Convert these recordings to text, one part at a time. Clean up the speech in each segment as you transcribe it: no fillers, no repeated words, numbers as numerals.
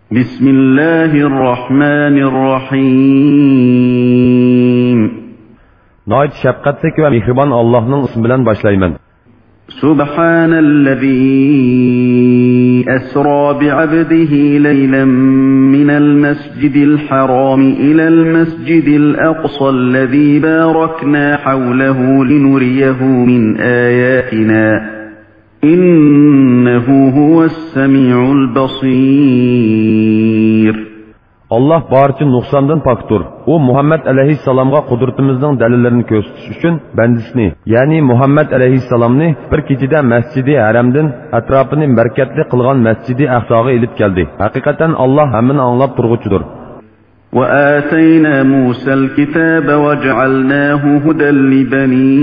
بسم الله الرحمن الرحيم نايت شفقتlik ve mihriban Allah'ın ismi bilen başlayman. سبحان الذي أسرى بعبده ليلا من المسجد الحرام إلى المسجد الأقصى الذي باركنا حوله لنريه من آياتنا إنه هو السميع البصير. Allah barcha nuqsondan poktur. U Muhammad alayhissalomga qudratimizning dalillerini ko'rsatish uchun bandisini, ya'ni Muhammad alayhissalomni bir kechida Masjidi Haramdan atrofini barakatli qilgan Masjidi Aqsoga elib keldi. Haqiqatan Allah hammani anglab turg'uchidir. وآتينا موسى الكتاب وجعلناه هدى لبني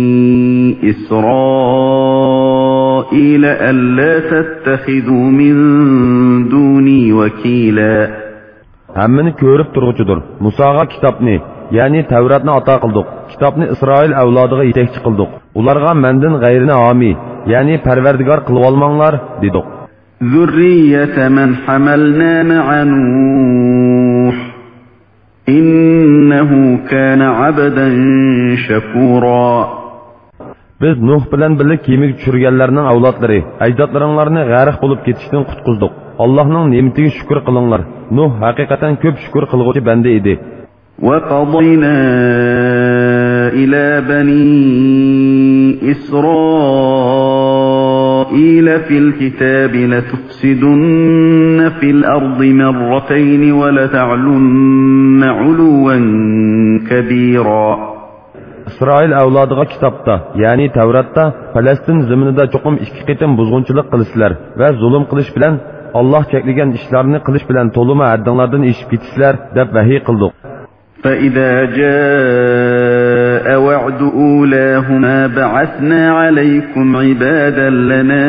إسرائيل ألا تتخذوا من دوني وكيلا. Hammani ko'rib turg'uchidir. Musoga kitobni, ya'ni Tavratni ato qildik. Kitobni Isroil avlodiga yetakchi qildik. Ularga mendan g'ayrini homiy, ya'ni parvardigor qilib olmanglar dedik. ذرية من حملنا مع نوح إنه كان عبدا شكورا. Biz Nuh bilan birga kemiga tushirganlarning avlodlari, ajdodlaringlarni g'arq bo'lib ketishdan qutqizdik. Allohning ne'matiga shukr qilinglar. Nuh haqiqatan ko'p shukr qilguvchi banda edi. وقضينا إلى بني إسرائيل في الكتاب لتفسدن في الأرض مرتين ولتعلن علوا كبيرا. İsrail avlodiga kitobda, ya'ni Tavratda Falastin zaminida cho'qim ikki qitim buzg'unchilik qilishlar va zulm qilish bilan Allah cheklagan ishlarni qilish bilan to'lima haddinglardan eshib ketishlar deb vahiy qildik. فإذا جاء وعد أولاهما بعثنا عليكم عبادا لنا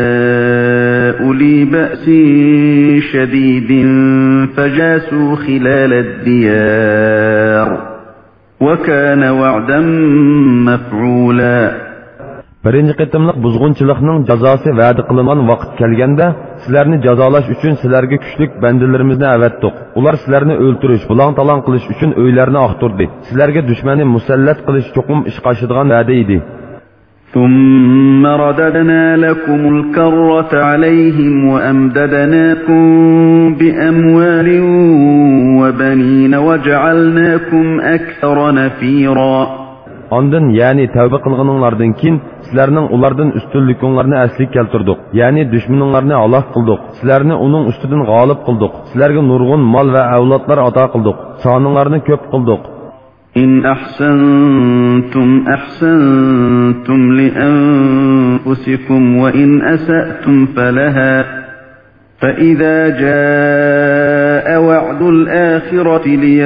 أولي بأس شديد فجاسوا خلال الديار وكان وعدا مفعولا. Birinchi qitimliq buzg'unchilikning jazosi va'da qilingan vaqt kelganda sizlarni jazolash uchun sizlarga kuchlik bandalarimizni avatdik. Ular sizlarni o'ltirish, bulang-talang qilish uchun uylarni oqtirdi. Sizlarga dushmanni musallat qilish cho'qim ish qashadigan va'da edi. ثم رددنا لكم الكرة عليهم وأمددناكم بأموال وبنين وجعلناكم أكثر نفيرا. Ondan yani tavba qilganinglardan keyin sizlarning ulardan ustunlikinglarni asliga keltirdik. Ya'ni dushmaninglarni halok qildik. Sizlarni uning ustidan g'olib qildik. Sizlarga nurg'un mol va avlodlar ato qildik. Soninglarni ko'p qildik. إن أحسنتم أحسنتم لأنفسكم وإن أسأتم فلها فإذا جاء وعد الآخرة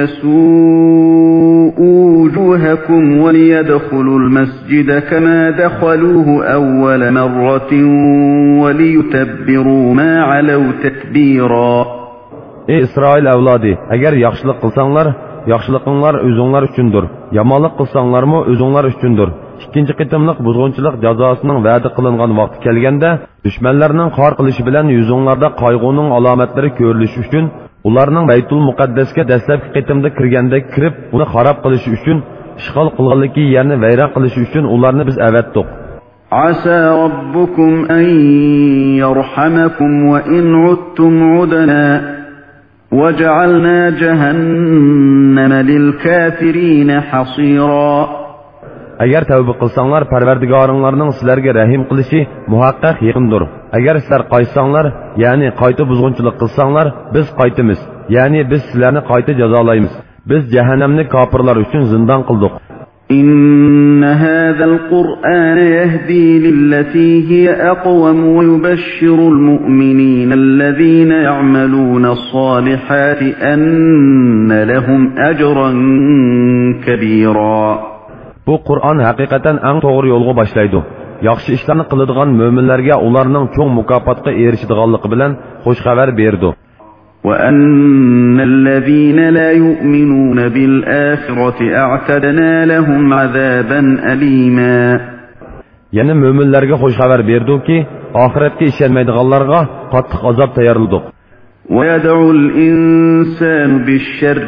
ليسوءوا وجوهكم وليدخلوا المسجد كما دخلوه أول مرة وليتبروا ما علوا تتبيرا. Ey İsrail avlodi, agar yaxshilik qilsanglar, yaxshilikinglar o'zinglar uchundir. Yomonlik qilsanglarmi o'zinglar uchundir. Ikkinchi qitimliq buzg'unchilik jazosining va'da qilingan vaqti kelganda, dushmanlarning qor qilishi bilan yuzinglarda qayg'uning alomatlari ko'rilishi uchun, ularning Baytul Muqaddasga dastlabki qitimda kirganda kirib, uni xarob qilishi uchun, ishg'ol qilganligi yerni vayron qilishi uchun ularni biz avatdik. عسى ربكم أن يرحمكم وإن عدتم عدنا وجعلنا جهنم للكافرين حصيرا. Agar tavba qilsanglar, Parvardigoringlarning sizlarga rahim qilishi muhaqqaq yaqindir. Agar sizlar qaysanglar, ya'ni qayta buzg'unchilik qilsanglar, biz qaytamiz. Ya'ni biz sizlarni qayta jazolaymiz. Biz jahannamni kofirlar uchun zindon qildik. إن هذا القرآن يهدي للتي هي أقوم ويبشر المؤمنين الذين يعملون الصالحات أن لهم أجرا كبيرا. Bu Qur'on haqiqatan eng to'g'ri yo'lga boshlaydi. Yaxshi ishlarni qiladigan mu'minlarga ularning cho'ng mukofotga erishadiganligi bilan xush xabar berdi. وأن الذين لا يؤمنون بالآخرة أعتدنا لهم عذابا أليما. Yani müminlerge hoş haber verdi ki ahiretke işlenmeydiğallarga qattiq azap tayarladık. ويدعو الإنسان بالشر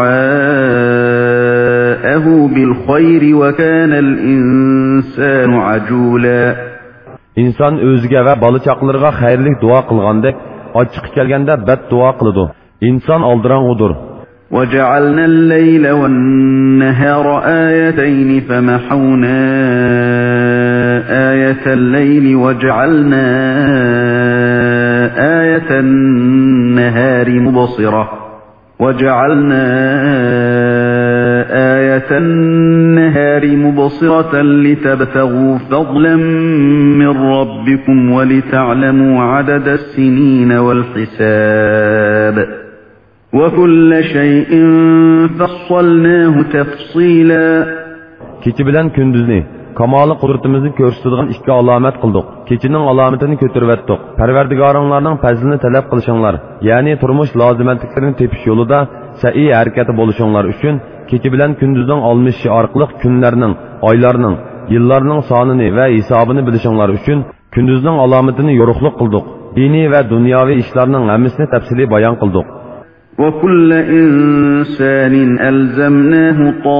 دعاءه بالخير وكان الإنسان عجولا. İnsan o'ziga va bola chaqlarga xayrlik duo qilgandek, ochiq kelganda bad duo qiladi. İnsan aldirang'udir. وجعلنا الليل والنهار آيتين فمحونا آية الليل وجعلنا آية النهار مبصرة لتبتغوا فضلا من ربكم ولتعلموا عدد السنين والحساب وكل شيء فصلناه تفصيلا. Kechi bilan kunduzni kamoli qudratimizni ko'rsatadigan ikki alomat qildik. Kechining alomatini ko'tarvatdik. Parvardigoringlarning fazlini talab qilishinglar, ya'ni turmush lozimatliklarini tepish yo'lida sa'iy harakati bo'lishinglar uchun kechi bilan kunduzning almashishi orqali kunlarning, oylarning, yillarning sonini va hisobini bilishinglar uchun kunduzning alomatini yo'riqlik qildik. Diniy va dunyoviy ishlarning hammasini tafsiliy bayon qildik. وكل إنسان ألزمناه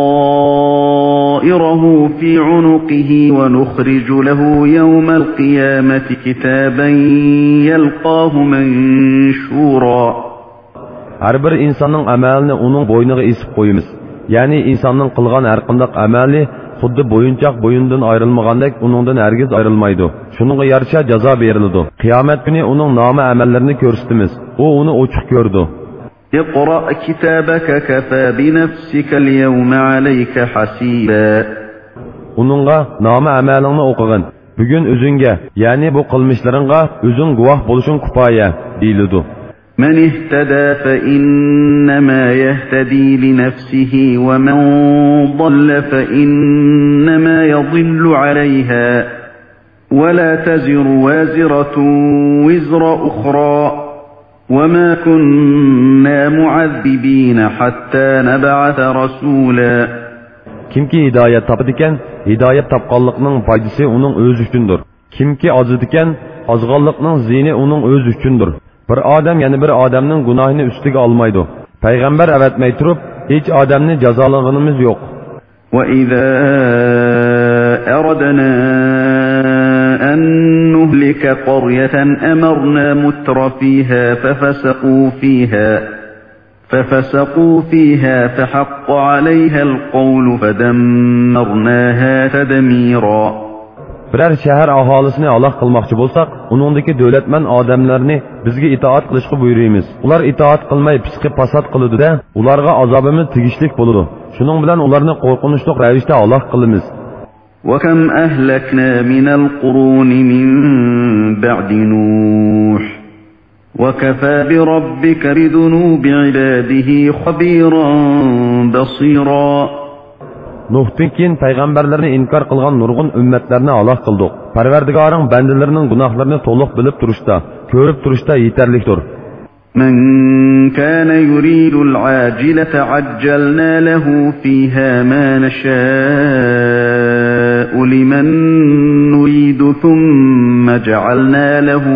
طائره في عنقه ونخرج له يوم القيامة كتابا يلقاه منشورا. Her bir insanın amelini onun boynuğa isip koyumuz. Yani insanın kılgan her qandaq ameli xuddi boyunçaq boyundan ayrılmagandek onundan hergiz ayrılmaydı. Şununla yarışa jaza verildi. Kıyamet günü onun namı amellerini görsütümüz. O onu oçuk gördü. اقرأ كتابك كفى بنفسك اليوم عليك حسيبا. Onunla namı amelini okuğun. Bugün özünge, yani bu kılmışlarınga özün guvah buluşun kupaya deyildi. من اهتدى فإنما يهتدي لنفسه ومن ضل فإنما يضل عليها ولا تزر وازرة وزر أخرى وما كنا معذبين حتى نبعث رسولا. Kimki hidayet tapıdiken, hidayet tapqanlıqның faydası onun öz üçündür. Kimki azıdiken, azğanlıqның ziyni onun öz üçündür. Bir adam yani bir adamның günahını üstüge almaydı. Peygamber evetmey turup, hiç adamni cazalığınımız yok. وَإِذَا أَرَدْنَا أَن نُهْلِكَ قَرْيَةً أَمَرْنَا مُتْرَ فِيهَا فَفَسَقُوا فِيهَا فَحَقَّ عَلَيْهَا الْقَوْلُ فَدَمَّرْنَاهَا تَدْمِيرًا. Birer şehir ahalisini Allah kılmakçı bolsak, onundaki dövletmen adamlarını bizge itaat kılışkı buyuruyumuz. Ular itaat kılmayı psiki pasat kılıdı da, ularga azabımız tigişlik buludu. Şunun bilen ularını korkunçluk revişte Allah kılımız. وَكَمْ أَهْلَكْنَا مِنَ الْقُرُونِ مِنْ بَعْدِ نُوحٍ وَكَفَى بِرَبِّكَ بِذُنُوبِ عِبَادِهِ خَبِيرًا بَصِيرًا. Nuh'tan keyin peygamberlerini inkar kılgan nurgun ümmetlerine Allah kıldık. Parvardigarın bendelerinin günahlarını to'liq bilip turuşta, körüp turuşta yeterlikdir. Men kana yuridul acilata ajjalna lahu fiha ma nasha'u liman nuridu thumma ja'alna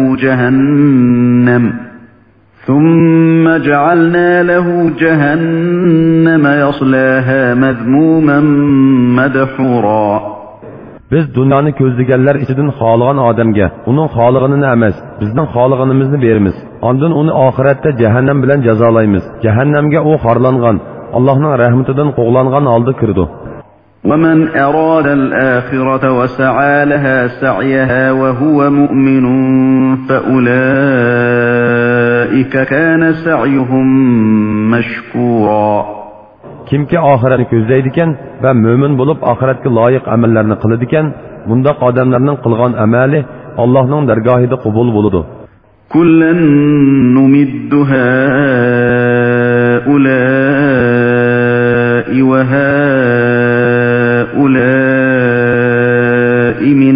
lahu جهنم يصلاها مذموما مدحورا. Biz dünyani ko'zlaganlar ichidan xohlagan odamga, uning xohlaganini emas, bizning xohlaganimizni beramiz. Ondan uni oxiratda jahannam bilan jazolaymiz. Jahannamga u xorlangan, Allohning rahmatidan qo'g'langan holda kirdi. وَمَنْ أَرَادَ الْآخِرَةَ وَسَعَى لَهَا سَعْيَهَا وَهُوَ مُؤْمِنٌ فَأُولَئِكَ كَانَ سَعْيُهُمْ مَشْكُورًا. Kimki oxiratni ko'zlaydigan va mo'min bo'lib oxiratga loyiq amallarni qiladigan, bundaq odamlarning qilgan amali Allohning dargohida qabul bo'ladi. Kullan numiddu haula'i wa haula'i min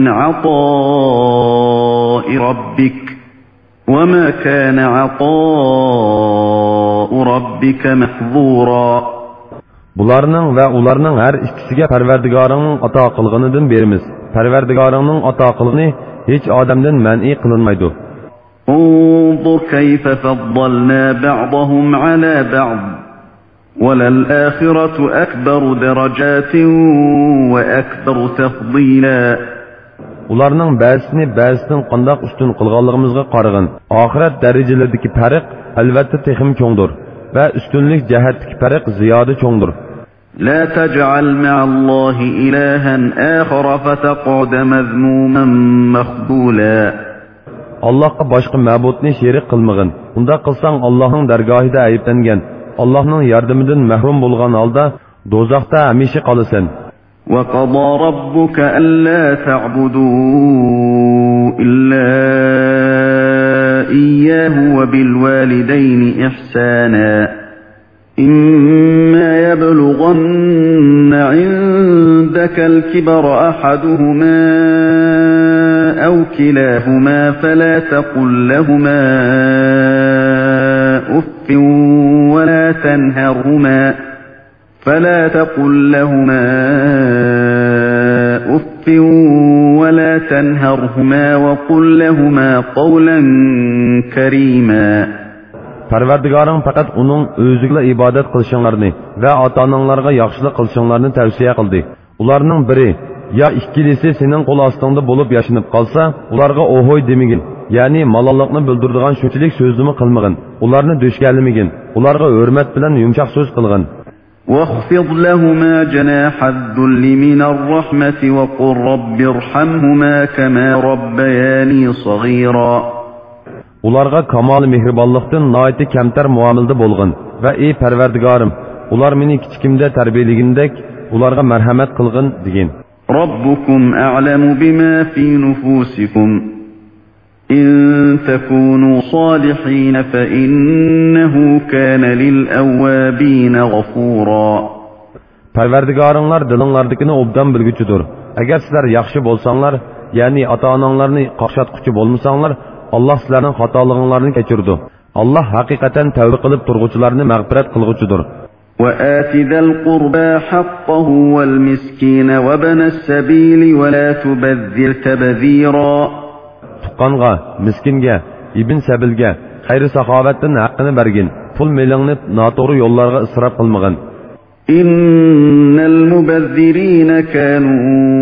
'ata'i rabbik wa ma kana 'ata'u rabbika mahzura. Bularning va ularning har ikkisiga Parvardigoringning ato qilganidan beramiz. Parvardigoringning ato qilgani hech odamdan man'i qilinmaydi. انظر كيف فضلنا بعضهم على بعض وللآخرة أكبر درجات وأكبر تفضيلا. Ularning ba'zisini ba'zisidan qandoq ustun qilganligimizga qarag'in. Oxirat darajalaridagi farq albatta texim cho'ngdir va ustunlik jihatdagi farq ziyoda cho'ngdir. لا تجعل مع الله إلها آخر فتقعد مذموما مخذولا. Allohga boshqa ma'budni sherik qilmag'in. Unda qilsang Allohning dargohida ayblangan, Allohning yordamidan mahrum bo'lgan holda do'zaxda hamisha qolasan. وقضى ربك ألا تعبدوا إلا إياه وبالوالدين إحسانا إما يبلغن عندك الكبر أحدهما أو كلاهما فلا تقل لهما أف ولا تنهرهما وقل لهما قولا كريما. Parvardigoring faqat uning o'ziga ibodat qilishinglarni va ota-onanglarga yaxshilik qilishinglarni tavsiya qildi. Ularning biri ya ikkilisi sening qo'l ostingda bo'lib yashinib qolsa, ularga ohoy demagin. Ya'ni malollikni bildiradigan shunchalik so'zni qilmagin. Ularni do'shkallamagin. Ularga hurmat bilan yumshoq so'z qilgin. واخفض لهما جناح الذل من الرحمة وقل رب ارحمهما كما ربياني صغيرا. Ularga kamal mehribonlikdan noiti kamtar muomilda bo'lgin va ey Parvardigorim, ular meni kichikimda tarbiyaligindek ularga marhamat qilgin degin. Robbukum a'lamu bima fi nufusikum in takunu salihin fa innahu kana lil awwabin ghafura. Parvardigoringlar dilinglardagini obdan bilguchidir. Agar sizlar yaxshi bo'lsanglar, ya'ni ota-onanglarni qaqshatquchi bo'lmasanglar, Allah sizlarning xatolig'inglarni kechirdi. Allah haqiqatan tavba qilib turg'uvchilarni mag'firat qilg'uchidir. وآت ذا القربى حقه والمسكين وابن السبيل ولا تبذر تبذيرا. Tuqqanga, miskinga, ibn sabilga xayri saxovatdan haqqini bergin. Pul melingni noto'g'ri yo'llarga isrof qilmagin. Innal mubazzirina kanu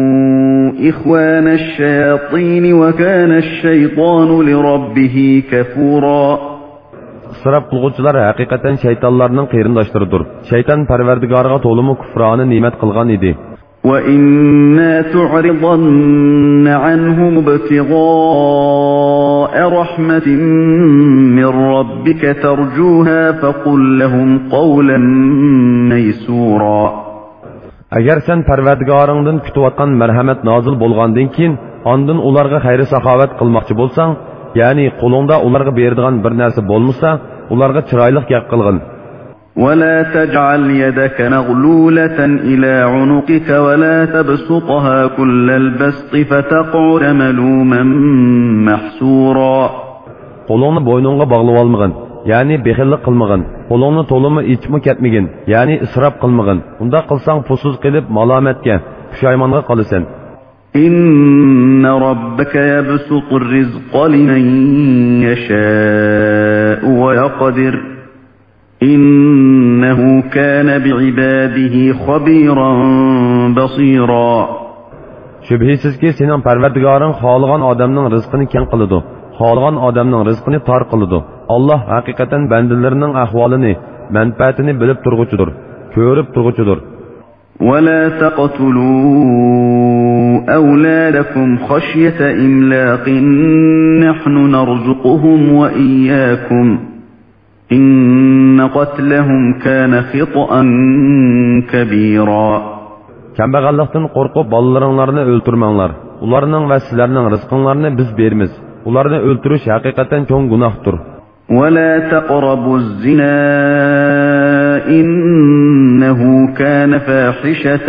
ikhwana ash-shayatin wa kana ash-shaytanu li rabbih kafura. İsrof qilguvchilar haqiqatan shaytonlarning qarindoshlaridir. Shayton Parvardigoriga to'limi kufroni ne'mat qilgan edi. وَإِمَّا تُعْرِضَنَّ عَنْهُمُ ابْتِغَاءَ رَحْمَةٍ مِّن رَّبِّكَ تَرْجُوهَا فَقُل لَّهُمْ قَوْلًا مَّيْسُورًا. Agar sen Parvardigoringdan kutayotgan marhamat nozil bo'lgandan keyin, ondan ularga xayri saxovat qilmoqchi bo'lsang, ya'ni qo'lingda ularga beradigan bir narsa bo'lmasa, ularga chiroyli gap qilgin. ولا تجعل يدك مغلولة إلى عنقك ولا تبسطها كل البسط فتقعد ملوما محسورا. Qo'lingni bo'yningga bog'lab olmagin, ya'ni bexillik qilmagin. Qo'lingni to'limi ichmi ketmagin, ya'ni isrof qilmagin. Unda qilsang pulsiz qilib malomatga, pushaymonga qolasan. إن ربك يبسط الرزق لمن يشاء ويقدر إنه كان بعباده خبيرا بصيرا. Shubhisizki sening Parvardigoring xohlagan odamning rizqini keng qiladi, xohlagan odamning rizqini tor qiladi. Alloh haqiqatan bandalarining ahvolini, manfaatini bilib turg'uchidir, ko'rib turg'uchidir. ولا تقتلوا أولادكم خشية إملاق نحن نرزقهم وإياكم إن قتلهم كان خطأ كبيرا. Kambag'allikdan qo'rqib bolalaringlarni o'ltirmanglar. Ularning va sizlarning rizqinglarni biz beramiz. Ularni o'ltirish haqiqatan cho'ng gunohdir. ولا تقربوا الزنا إنه كان فاحشة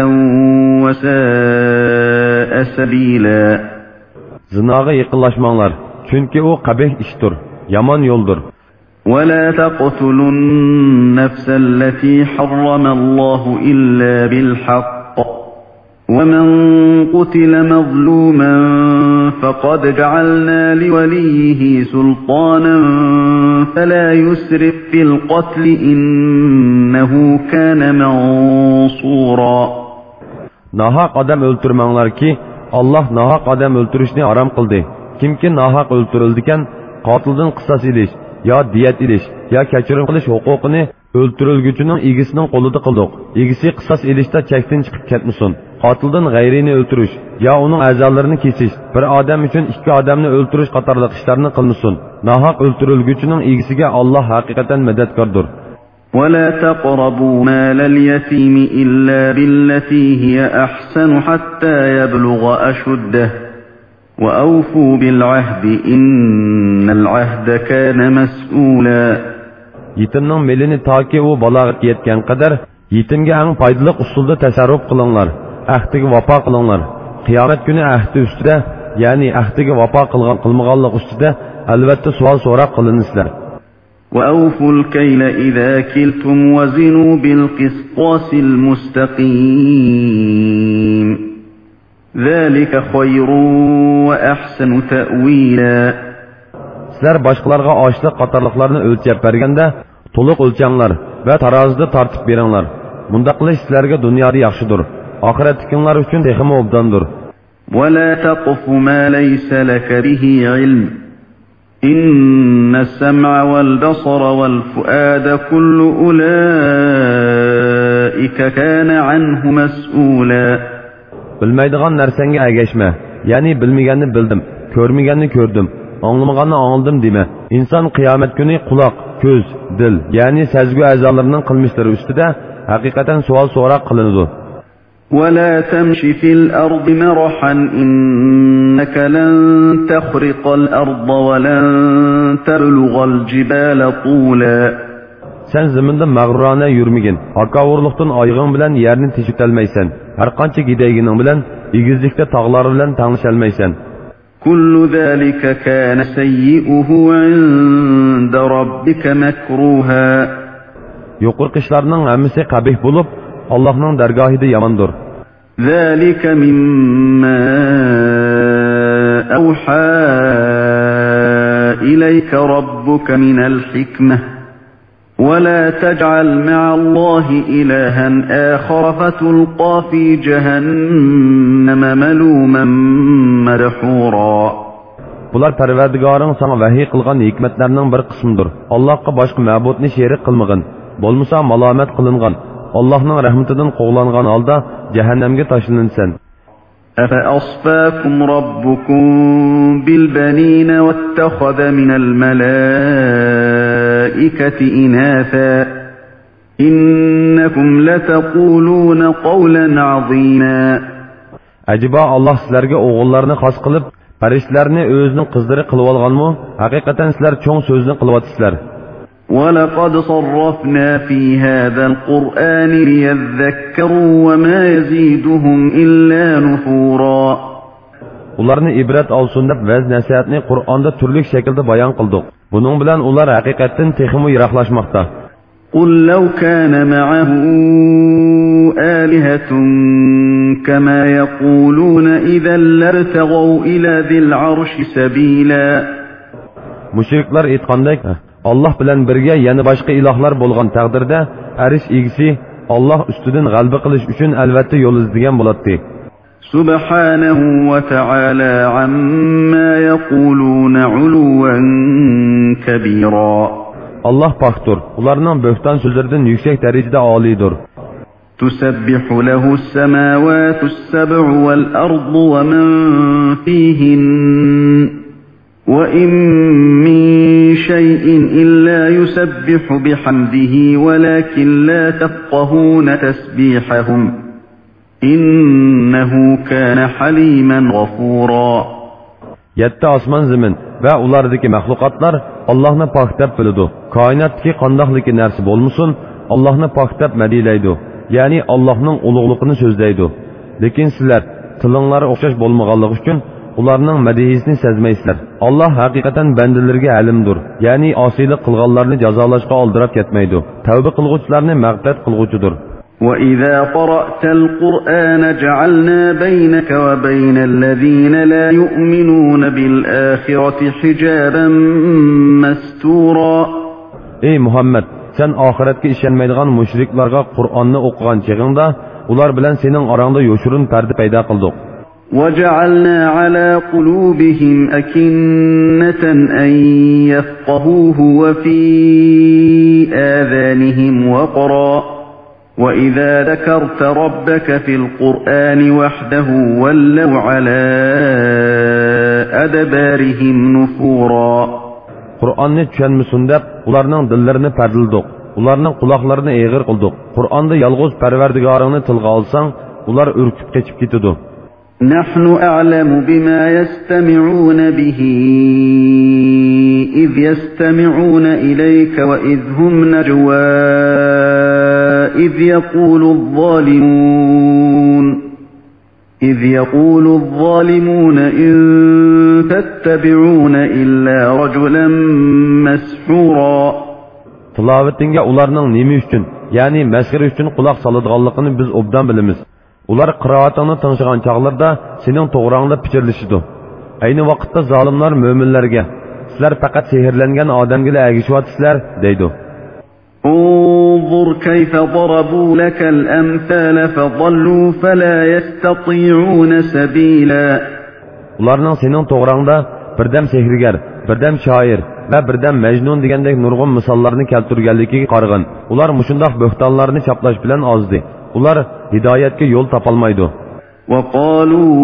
وساء سبيلا. Zinaga yaqinlashmanglar, chunki u qabih ishdir, yomon yo'ldir. ولا تقتلوا النفس التي حرم الله إلا بالحق ومن قتل مظلوما فقد جعلنا لوليه سلطانا فلا يسرف في القتل إنه كان منصورا. Nahaq adam öldürmanglar ki Allah nahaq adam öldürüşni haram qildi. Kimki nahaq öldürildikan qotildan qisas ilish yo diyat ilish yo kechirim qilish huquqini öldürülgücünün egisining qo'lida qildik. Egisi qisas ilishda chekdan chiqib ketmasin. Qotildan g'ayrini o'ldirish yo uning a'zolarini kesish, bir odam uchun ikki odamni o'ldirish qatorliq ishlarni qilmasin. Nahaq o'ldirilgücünün egisiga Alloh haqiqatan madadkordir. ولا تقربوا مال اليتيم إلا بالتي هي أحسن حتى يبلغ أشده وأوفوا بالعهد إن العهد كان مسؤولا. Yetimning melini toki u balog'atga yetgan qadar yetimga eng foydali usulda tasarruf qilinglar. Ahdiga vafo qilinglar. Qiyomat kuni ahdi ustida, ya'ni ahdiga vafo qilmaganlik ustida albatta savol so'roq qilinsizlar. وأوفوا الكيل إذا كلتم وزنوا بالقسطاس المستقيم ذلك خير وأحسن تأويلا. Sizlar boshqalarga ochliq qatorliqlarni o'lchab berganda to'liq o'lchanglar va tarozida tortib beringlar. Bunda qilish sizlarga dunyoda yaxshidir. Oxiratdagilar uchun texmi obdandir. ولا تقف ما ليس لك به علم إن السمع والبصر والفؤاد كل أولئك كان عنه مسؤولا. Bilmaydigan narsanga agashma. Ya'ni bilmaganni bildim, ko'rmaganni ko'rdim, anglamaganni anladim dema. İnson qiyomat kuni quloq, ko'z, dil, ya'ni sezgi a'zolarining qilmishlari ustida haqiqatan savol so'roq qilinadi. ولا تمش في الأرض مرحا إنك لن تخرق الأرض ولن تبلغ الجبال طولا. Sen zaminda mag'rurona yurmagin. Akavurluqdan oyog'ing bilan yerni teshitolmaysan. Har qancha gidaygining bilan egizlikda tog'lar bilan tanglisholmaysan. كل ذلك كان سيئه عند ربك مكروها. Yuqorqi ishlarning hammasi qabih bo'lib, Allohning dargohida yomondir. ذلك مما أوحى إليك ربك من الحكمة ولا تجعل مع الله إلها آخر فتلقى في جهنم ملوما مدحورا. Bular Parvardigoring sana vahiy qilgan hikmatlarning bir qismidir. Allohga boshqa ma'budni sherik qilmagin. Bo'lmasa malomat qilingan. Allohning rahmatidan qo'g'langan holda jahannamga tashlansan. أفأصفاكم ربكم بالبنين واتخذ من الملائكة إناثا إنكم لتقولون قولا عظيما. Acaba Allah sizlarga o'g'illarni xos qilib, farishtalarni o'zining qizlari qilib olganmi? Haqiqatan sizlar cho'ng so'zni qilyapsizlar. وَلَقَدْ صَرَّفْنَا فِي هَذَا الْقُرْآنِ لِيَذَّكَّرُوا وَمَا يَزِيدُهُمْ إِلَّا نُفُورًا. Ularni ibrat olsun deb vaz nasihatni Qur'onda turli shaklda bayon qildik. Buning bilan ular haqiqatan texmi yiroqlashmoqda. قُل لَّوْ كَانَ مَعَهُ آلِهَةٌ كَمَا يَقُولُونَ إِذًا لَّابْتَغَوْا إِلَى ذِي الْعَرْشِ سَبِيلًا. Müşriklar aytgandek, Allah bilan birga yana boshqa ilohlar bo'lgan taqdirda arish egisi Allah ustidan g'alaba qilish uchun albatta yo'l izlagan bo'ladi. Subhanahu va ta'ala amma yaqulun 'uluwan kabira. Allah paktur, ularning bo'xton so'zlaridan yuksak darajada olidir. Tusabbihu lahu as-samawati as-sab'u wal-ardu wa man fihin. وَإِن مِّن شَيْءٍ إِلَّا يُسَبِّحُ بِحَمْدِهِ وَلَكِن لَّا تَفْقَهُونَ تَسْبِيحَهُمْ إِنَّهُ كَانَ حَلِيمًا غَفُورًا. Yetti osmon zamin va ulardagi mahluqotlar Allohni pok deb biladi. Koinotdagi qandoqligi narsa bo'lmasin, Allohni pok deb madilaydi. Ya'ni Allohning ulug'ligini so'zlaydi. Lekin sizlar tilinglar o'xshash bo'lmaganligi uchun ularning madihisini sezmaysizlar. Allah haqiqatan bandalarga alimdir. Ya'ni osiylik qilganlarni jazolashga oldirib ketmaydi. Tavba qilguvchilarni mag'firat qilguvchidir. وَإِذَا قَرَأْتَ الْقُرْآنَ جَعَلْنَا بَيْنَكَ وَبَيْنَ الَّذِينَ لَا يُؤْمِنُونَ بِالْآخِرَةِ حِجَابًا مَسْتُورًا. Ey Muhammed, sen ahiretke işenmeydiğen müşriklarga Kur'an'ı okugan çağında, ular bilen senin aranda yoşurun perdi peyda kıldık. وَجَعَلْنَا عَلَى قُلُوبِهِمْ أَكِنَّةً أَنْ يَفْقَهُوهُ وَفِي آذَانِهِمْ وَقْرًا وَإِذَا ذَكَرْتَ رَبَّكَ فِي الْقُرْآنِ وَحْدَهُ وَلَّوْا عَلَى أَدْبَارِهِمْ نُفُورًا. Kur'an'ı düşenmisin dep, ularning dillerini perdildik, ularning kulaklarını eğir kıldık. Kur'an'da yalğız perverdigarını tılga alsan, ular ürküp geçip gitidu. نَحْنُ أَعْلَمُ بِمَا يَسْتَمِعُونَ بِهِ إِذْ يَسْتَمِعُونَ إِلَيْكَ وَإِذْ هُمْ نَجْوَى إِذْ يَقُولُ الظَّالِمُونَ إِن تَتَّبِعُونَ إِلَّا رَجُلًا مَسْحُورًا. Tilavetinge ularning nemi üçün, yani mesgiri üçün kulak salıdığanlıqını biz obdan bilimiz. Ular qıraatını tanışıgan çağlarda senin toğrağında piçirlişidu. Aynı vakitte zalimlar müminlerge, sizler fakat sehirlengen adamgile ergişivatisler, deydu. انظر كيف ضربوا لك الأمثال فضلوا فلا يستطيعون سبيلا. Ularning senin toğrağında birdem sehirgar, birdem şair ve birdem mecnun degandek nurg'un misollarni keltirganligiga qarag'in. Ular mushundaq bo'xtonlarni chaplash bilan ozdi. Ular hidoyatga yo'l topolmaydi. وقالوا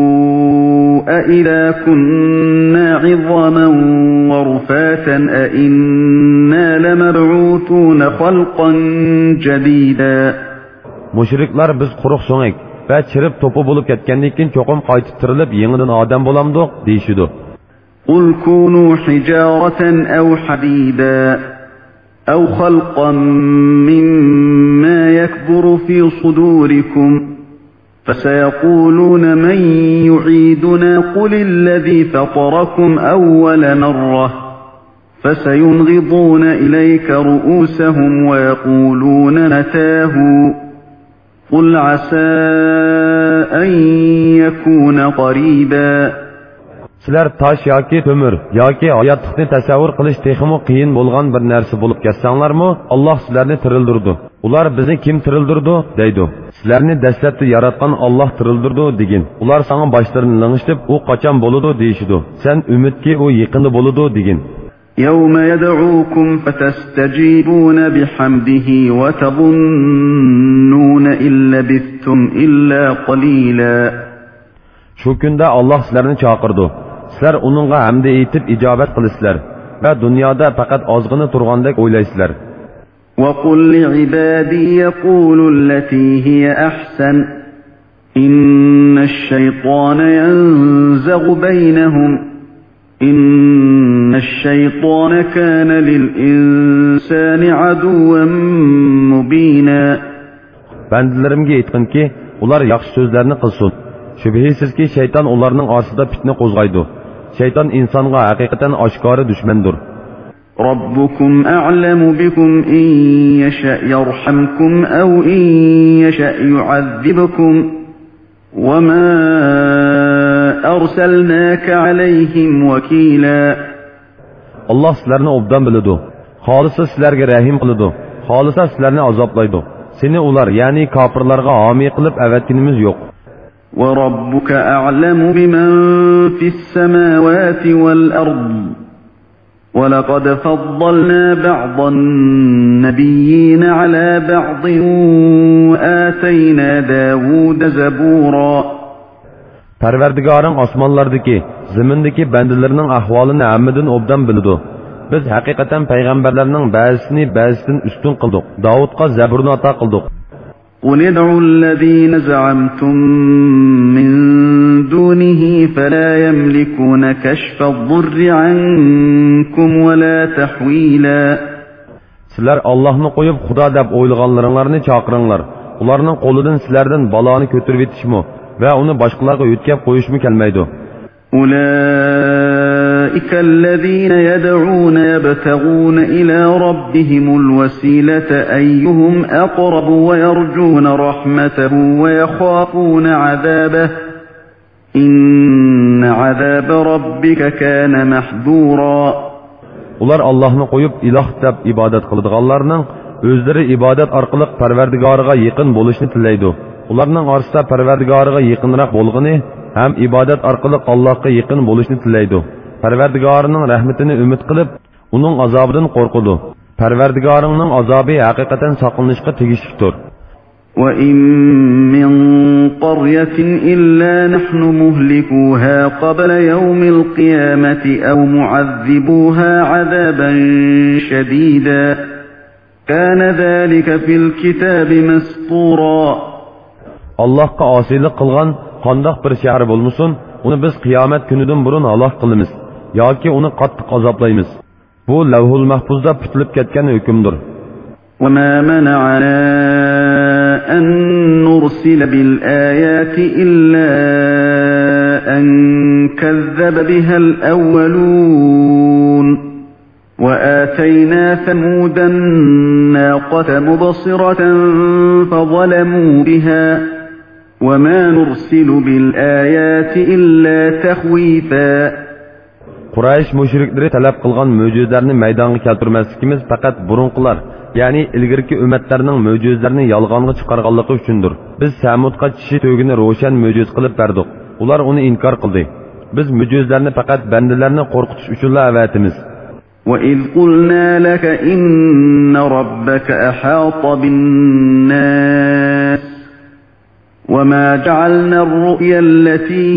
أإذا كنا عظاما ورفاتا أإنا لمبعوثون خلقا جديدا. Müşriklar biz quruq so'ngak va chirib to'pi bo'lib ketgandan keyin cho'qim qaytib tirilib yangidan odam bo'lamdiq deyishidi. قل كونوا حجارة أو حديدا أو خلقا مما يكبر في صدوركم فسيقولون من يعيدنا قل الذي فطركم أول مرة فسينغضون إليك رؤوسهم ويقولون متاه قل عسى أن يكون قريبا. Sizler taş yoki kömür yoki hayotlikni tasavvur qilish texmi qiyin bo'lgan bir narsa bo'lib ketsanlarmi, Alloh sizlarni tirildirdi. Ular bizni kim tirildirdi deydi. Sizlarni dastlabda yaratgan Alloh tirildirdi degin. Ular sana başlarını lang'ishtib, u qachon bo'ladi deyishidi. Sen umidki u yaqinda bo'ladi degin. يوم يدعوكم فتستجيبون بحمده وتظنون إن لبثتم إلا قليلا. Şu kunda Allah sizlarni chaqirdi. Sizlar uningga hamda aytib ijobat qilasizlar va dunyoda faqat ozg'ini turgandek o'ylaysizlar. وَقُلْ لِعِبَادِي يَقُولُوا الَّتِي هِيَ أَحْسَنُ إِنَّ الشَّيْطَانَ يَنزَغُ بَيْنَهُمْ إِنَّ الشَّيْطَانَ كَانَ لِلْإِنسَانِ عَدُوًّا مُبِينًا. Bandilarimga aytqinki, ular yaxshi so'zlarni qilsin. Şübhəsiz ki şeytan onlarının arsıda fitne qo'zg'aydi. Şeytan insonga haqiqatan oshkora dushmandir. Rabbukum a'lamu bikum in yasha yarhamkum aw in yasha yu'adhibkum wa ma arsalnaka alayhim wakila. Allah sizlarni obdan biladi. Xolisa sizlarga rahim qiladi. Xolisa sizlarni azoblaydi. Seni ular, ya'ni kofirlarga homiy qilib avatkinimiz yo'q. وَرَبُّكَ أَعْلَمُ بِمَنْ فِي السَّمَاوَاتِ وَالْأَرْضِ وَلَقَدْ فَضَّلْنَا بَعْضَ النَّبِيِّينَ عَلَى بَعْضٍ وَآتَيْنَا دَاوُودَ زَبُورًا. Parvardigoring osmonlardagi, zimindagi bandalarning ahvolini hammadan obdan biladi. Biz haqiqatan payg'ambarlarning ba'zisini ba'zisidan ustun qildik. Davudga zaburni ato qildik. قُلِ ادْعُوا الَّذِينَ زَعَمْتُم مِّن دُونِهِ فَلَا يَمْلِكُونَ كَشْفَ الضُّرِّ عَنكُمْ وَلَا تَحْوِيلًا. Sizler Allah'ını koyup Xudo deb o'ylaganlaringlarni chaqiringlar. Ularning qo'lidan sizlardan baloni ko'tarib yetishmi va uni boshqalarga yetkazib qo'yishmi kelmaydi. أُولَئِكَ أولئك الذين يدعون يبتغون إلى ربهم الوسيلة أيهم أقرب ويرجون رحمته ويخافون عذابه إن عذاب ربك كان محذورا. Ular Allah'ını qo'yib iloh deb ibodat qiladiganlarning o'zlari ibodat orqali Parvardigoriga yaqin bo'lishni tilaydi. Ularning orasida Parvardigoriga yaqinroq bo'lgani ham ibodat orqali Allohga yaqin bo'lishni tilaydi. Parvardigorining rahmatini umid qilib, uning azobidan qo'rqadi. Parvardigoringning azobi haqiqatan saqlanishga tegishlidir. وَإِن مِّن قَرْيَةٍ إِلَّا نَحْنُ مُهْلِكُوهَا قَبْلَ يَوْمِ الْقِيَامَةِ أَوْ مُعَذِّبُوهَا عَذَابًا شَدِيدًا كَانَ ذَلِكَ فِي الْكِتَابِ مَسْطُورًا. Allah'a asilik qilgan qandoq bir shahar bo'lmasin, uni biz qiyomat kunidan burun halok qilamiz yoki uni qattiq azoblaymiz. Bu Lavhul Mahfuzda bitilib ketgan hukmdir. وَمَا مَنَعَنَا أَن نُّرْسِلَ بِالْآيَاتِ إِلَّا أَن كَذَّبَ بِهَا الْأَوَّلُونَ وَآتَيْنَا ثَمُودَ النَّاقَةَ مُبْصِرَةً فَظَلَمُوا بِهَا وَمَا نُرْسِلُ بِالْآيَاتِ إِلَّا تَخْوِيفًا. Quraysh mushrikleri talab qilgan mo'jizlarni maydonga keltirmasligimiz faqat burunqilar, ya'ni ilgirki ummatlarning mo'jizalarini yolg'onga chiqarganligi uchundir. Biz Samudga kishi to'gini ro'shan mo'jiz qilib berdik. Ular uni inkor qildi. Biz mo'jizlarni faqat bandalarni qo'rqitish uchun avatimiz. وَإِذْ قُلْنَا لَكَ إِنَّ رَبَّكَ أَحَاطَ بِالنَّاسِ وَمَا جَعَلْنَا الرُّؤْيَا الَّتِي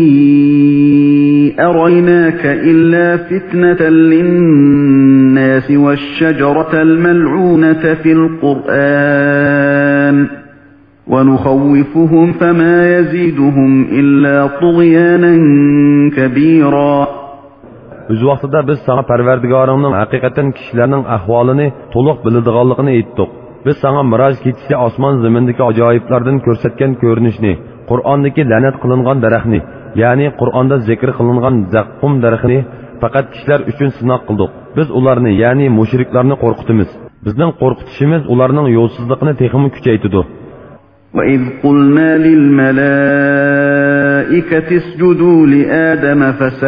أَرَيْنَاكَ إِلَّا فِتْنَةً لِلنَّاسِ وَالشَّجَرَةَ الْمَلْعُونَةَ فِي الْقُرْآنِ وَنُخَوِّفُهُمْ فَمَا يَزِيدُهُمْ إِلَّا طُغْيَانًا كَبِيرًا. O'z vaqtida biz sana Parvardigoringning haqiqatan kishilarning ahvolini to'liq biladiganligini aytdik. Biz sana Miroj kechasi osmon zamindagi ajoyiblardan ko'rsatgan ko'rinishni, Qur'ondagi la'nat qilingan daraxtni, ya'ni Qur'onda zikr qilingan zaqqum daraxtini faqat kishilar uchun sinoq qildik. Biz ularni, ya'ni mushriklarni qo'rqitamiz. Bizning qo'rqitishimiz ularning yo'lsizligini texmi kuchaytirdi. وَإِذْ قُلْنَا لِلْمَلَائِكَةِ اسْجُدُوا لِآدَمَ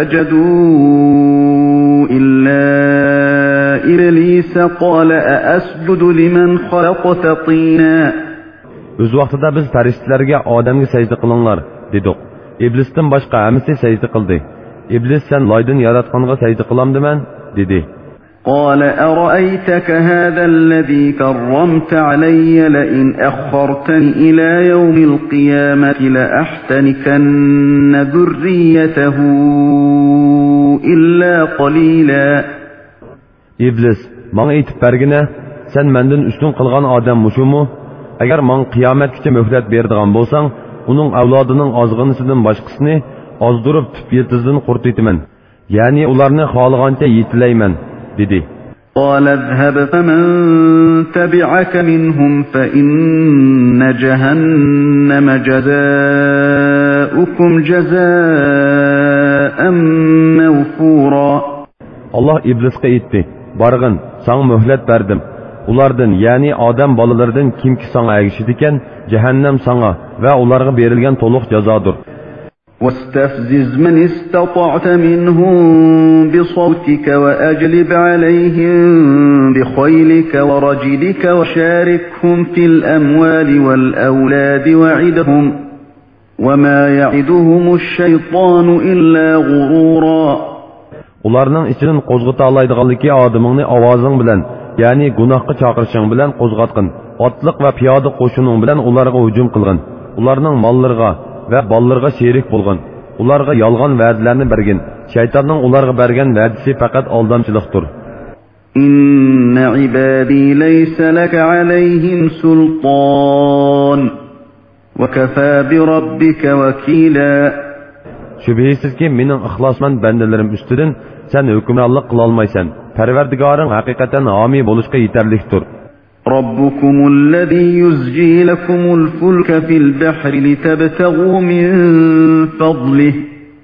فَسَجَدُوا إِلَّا إِبْلِيسَ قَالَ أَأَسْجُدُ لِمَنْ خَلَقْتَ طِينًا. O'z vaqtida biz farishtalarga Odamga sajda qilinglar dedik. İblisdan boshqa hammasi sajda qildi. İblis sen loydan yaratganga sajda qilamdiman dedi. قال أرأيتك هذا الذي كرمت علي لئن أخرتني إلى يوم القيامة لأحتنكن ذريته إلا قليلا. İblis, bana aytib bergine, sen menden üstün kılgan adam muşumu? Eğer man kıyametkiçe mühlet berdigan bolsan, onun avladının azgınısının başkasını azdırıp tüp yıldızını kurtuytumen. Yani ularını xalıganca yitileymen. dedi. قال اذهب فمن تبعك منهم فإن جهنم جزاؤكم جزاء موفورا. Allah iblisga aytdi, barg'in, sana muhlat berdim. Ulardan, ya'ni odam bolalardan kimki sana ergishidi ekan, jahannam sana va ularga berilgan to'liq jazodir. واستفزز من استطعت منهم بصوتك وأجلب عليهم بخيلك ورجلك وشاركهم في الأموال والأولاد وعدهم وما يعدهم الشيطان إلا غرورا. Ularning ichidan qo'zg'ata oladiganligi odamingni ovozing bilan, ya'ni gunohga chaqirishing bilan qo'zg'atqin. Otliq va piyoda qo'shining bilan ularga hujum qilgin. Ularning mollariga va ballarga sherik bo'lgan. Ularga yolg'on va'dalarni bergin. Shaytonning ularga bergan va'dasi faqat aldamchilikdir. Inna ibadi laysa laka alayhim sultan va kafa bi rabbika wakila. Shubhisizki mening ixlosmand bandalarim ustidan sen hukmronlik qila olmaysan. Parvardigoring haqiqatan homiy bo'lishga yetarlikdir. ربكم الذي يزجي لكم الفلك في البحر لتبتغوا من فضله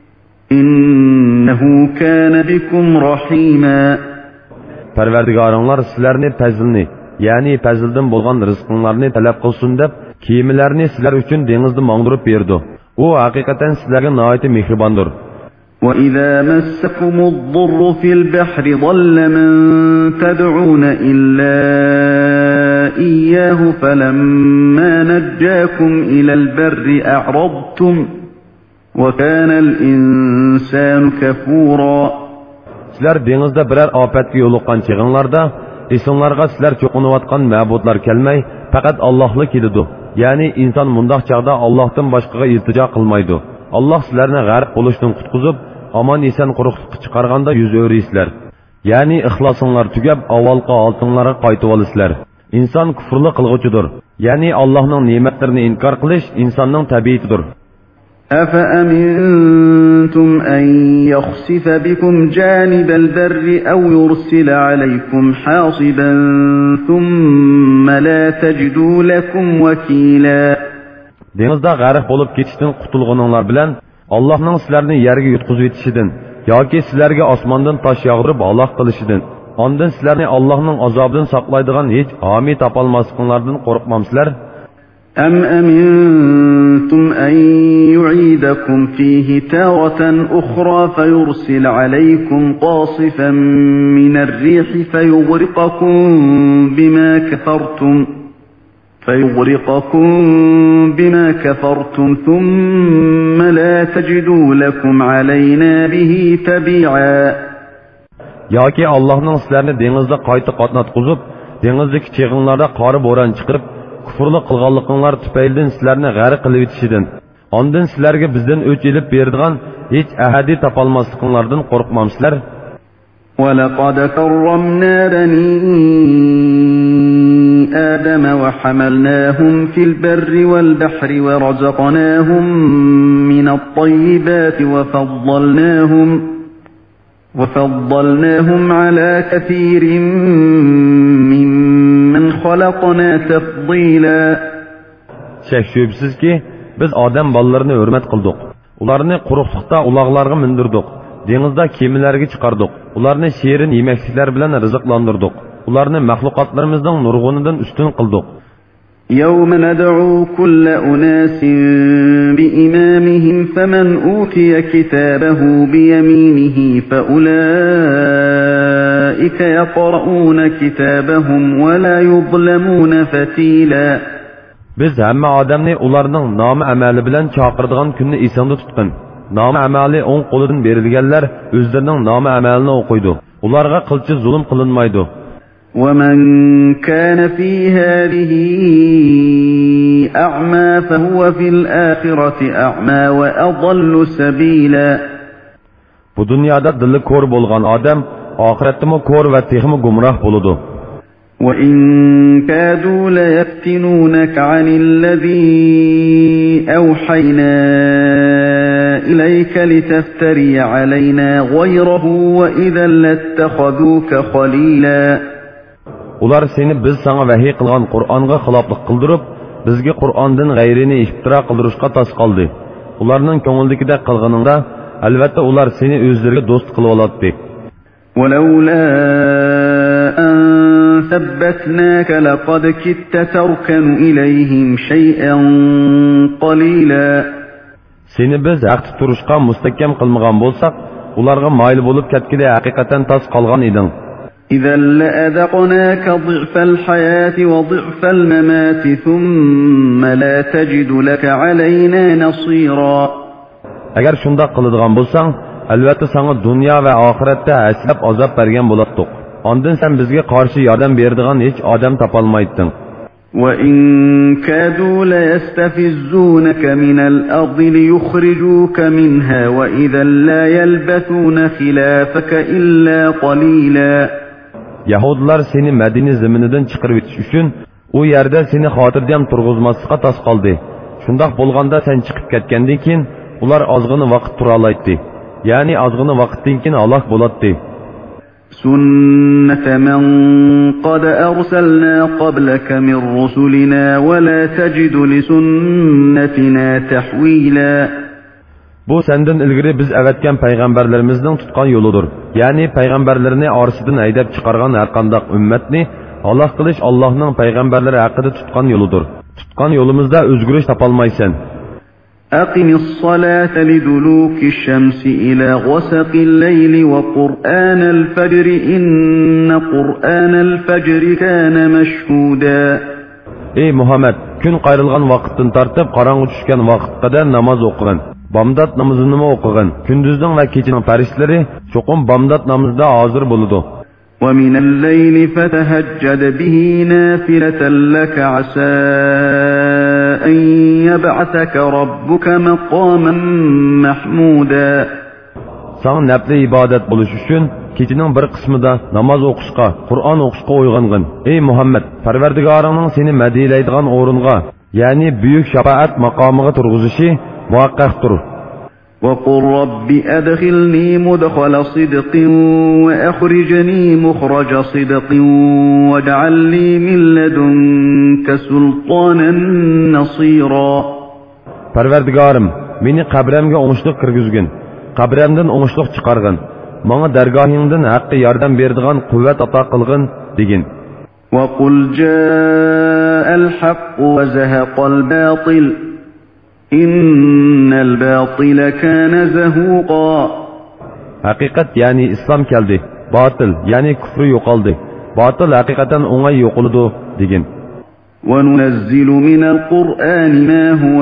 إنه كان بكم رحيما. Parvardigoringlar sizlarni fazilni, ya'ni fazildan bo'lgan rizqinglarni talab qilsin deb, kiyimlarni sizlar uchun dengizda mongdirib berdi. U haqiqatan sizlarga nihoyat mehribondir. وَإِذَا مَسَّكُمُ الضُّرُّ فِي الْبَحْرِ ضَلَّ مَن تَدْعُونَ إِلَّا إِيَّاهُ فَلَمَّا نَجَّاكُمْ إِلَى الْبَرِّ أَعْرَضْتُمْ وَكَانَ الْإِنسَانُ كَفُورًا. Sizlar dengizda birer afetga yo'liqqan chig'inglarda esinglarga sizlar cho'qinayotgan ma'budlar kelmay, faqat Allohlik keladi. Ya'ni inson mundoq chaqda Allohdan boshqaga iltijo qilmaydi. Allah sizlarni g'arq bo'lishdan qutqizib, omon eson quruqlikqa chiqarganda yuz o'risizlar. Ya'ni ixlosinglar tugab, avvalgi oltinlarga qaytib olasizlar. Inson kufrli qilg'uchidir. Ya'ni Allohning ne'matlarini inkor qilish insonning tabiatidir. أَفَأَمِنْتُمْ أَنْ يَخْسِفَ بِكُمْ جَانِبَ الْبَرِّ أَوْ يُرْسِلَ عَلَيْكُمْ حَاصِبًا ثُمَّ لَا تَجِدُوا لَكُمْ وَكِيلًا. Dengizda g'arq bo'lib ketishdan qutulganinglar bilan Allohning sizlarni yerga yutqizib etishidan yoki sizlarga osmondan tosh yog'dirib halok qilishidan, ondan sizlarni Allohning azobidan saqlaydigan hech homiy topolmasliklaringlardan qo'rqmamsizlar? أَمْ أَمِنْتُمْ أَنْ يُعِيدَكُمْ فِيهِ تَارَةً أُخْرَى فَيُرْسِلَ عَلَيْكُمْ قَاصِفًا مِنَ الرِّيحِ فَيُغْرِقَكُمْ بِمَا كَفَرْتُمْ ثُمَّ لَا تَجِدُوا لَكُمْ عَلَيْنَا بِهِ تَبِيعًا. Yoki Allohning sizlarni dengizda qayta qatnatqizib, dengizdagi chig'inglarda qori bo'ron chiqarib, kufrli qilganliginglar tufaylidan sizlarni g'arq qilib etishidan, ondan sizlarga bizdan o'ch elib beradigan hech ahadi topolmasliklaringlardan qo'rqmamsizlar? وَلَقَدْ كَرَّمْنَا بَنِي آدَمَ وَحَمَلْنَاهُمْ فِي الْبَرِّ وَالْبَحْرِ وَرَزَقْنَاهُمْ مِنَ الطَّيِّبَاتِ وَفَضَّلْنَاهُمْ عَلَى كَثِيرٍ مِّمَّنْ خَلَقْنَا تَفْضِيلًا. Şek şübhisiz ki biz Adem ballarını hürmet kıldık. Ularını quruqlıqda ulaqlarga mindirdik. Denizda kemilerge çıkardık. Ularını şirin yemeklikler bilen rızıklandırdık. Ularını mahlukatlarımızdan nurgunundan üstün kıldık. يَوْمَ نَدْعُو كُلَّ أُنَاسٍ بِإِمَامِهِمْ فَمَنْ أُوتِيَ كِتَابَهُ بِيَمِينِهِ فَأُولَئِكَ يَقْرَؤُونَ كِتَابَهُمْ وَلَا يُظْلَمُونَ فَتِيلًا. Biz hamma odamni ularning nomi amali bilan chaqiradigan kunni esingda tutqin. Nomi amali o'ng qo'lidan berilganlar o'zlarining nomi amalini o'qiydi. Ularga qilchi zulm qilinmaydi. وَمَنْ كَانَ فِي هَذِهِ أَعْمَى فَهُوَ فِي الْآخِرَةِ أَعْمَى وَأَضَلُّ سَبِيلًا. Bu dünyada dili ko'r bo'lgan odam oxiratda ko'r va texmi gumroh bo'ladi. وَإِنْ كَادُوا لَيَفْتِنُونَكَ عَنِ الَّذِي أَوْحَيْنَا إِلَيْكَ لِتَفْتَرِيَ عَلَيْنَا غَيْرَهُ وَإِذًا لَاتَّخَذُوكَ خَلِيلًا. Ular seni biz sana vahiy qilgan Qur'onga xiloflik qildirib, bizga Qur'ondan g'ayrini iftiro qildirishga tas qoldi. Ularning ko'ngildagidek qilganingda, albatta ular seni o'zlariga do'st qilib oladi. وَلَوْلَا أَنْ ثَبَّتْنَاكَ لَقَدْ كِدتَّ تَرْكَنُ إِلَيْهِمْ شَيْئًا قَلِيلًا. Seni biz haqda turishga mustahkam qilmagan bo'lsak, ularga mayil bo'lib ketgida haqiqatan tas qolgan eding. إِذًا لَأَذَقْنَاكَ ضِعْفَ الْحَيَاةِ وَضِعْفَ الْمَمَاتِ ثُمَّ لَا تَجِدُ لَكَ عَلَيْنَا نَصِيرًا. Agar shunda qiladigan bo'lsang, albatta sana dunyo va oxiratda aslab azob bergan bo'lardik. Ondan sen bizga qarshi yordam beradigan hech odam topolmayding. وَإِنْ كَادُوا لَيَسْتَفِزُّونَكَ مِنَ الْأَرْضِ لِيُخْرِجُوكَ مِنْهَا وَإِذًا لَا يَلْبَثُونَ خِلَافَكَ إِلَّا قَلِيلًا. Yahudilar seni Madina zeminidan chiqarib etish uchun u yerda seni xotirjam turg'izmaslikqa tas qoldi. Shundoq bo'lganda sen chiqib ketgandan keyin ular ozg'ini vaqt tura oladi. Ya'ni ozg'ini vaqtdan keyin halok bo'ladi. سُنَّةَ مَنْ قَدْ أَرْسَلْنَا قَبْلَكَ مِنْ رُسُلِنَا وَلَا تَجِدُ لِسُنَّتِنَا تَحْوِيلًا. Bu senden ilgiri biz evetken peygamberlerimizden tutkan yoludur. Yani peygamberlerini arasından aydab çıkargan her kandak ümmetni Allah kılış Allah'ın peygamberleri hakkında tutkan yoludur. Tutkan yolumuzda özgürlük tapalmaysan. أقم الصلاة لدلوك الشمس إلى غسق الليل وقرآن الفجر إن قرآن الفجر كان مشهودا. Ey Muhammed, gün qayrılgan vaqtdan tartib qarаңgı tushgan vaqtga qadar namoz o'qigin. Bamdod namozini o'qigin. Kunduzning va kechining farishlari cho'qim bamdod namozida hozir bo'ladi. ومن الليل فتهجد به نافلة لك عسى أن يبعثك ربك مقاما محمودا. Sana nafli ibadet buluş üçün keçinin bir qismida namoz o'qishga, Qur'on o'qishga uyg'ongin. Ey Muhammed, Parvardigoringning seni madiylaydigan o'ringa, ya'ni buyuk shafaat maqomiga turg'izishi muvaqqaqdir. وقل رب أدخلني مدخل صدق وأخرجني مخرج صدق واجعل لي من لدنك سلطانا نصيرا. Parvardigorim, meni qabrimga o'ngishliq kirgizgin. Qabrimdan o'ngishliq chiqargin. Menga dargohingdan haqqi yordam beradigan quvvat ato qilgin degin. وقل جاء الحق وزهق الباطل إن الباطل كان زهوقا. Haqiqat yani İslam keldi. Batıl yani küfrü yo'qoldi. Batıl haqiqatan o'ngay yo'qoldi degin. وننزل من القرآن ما هو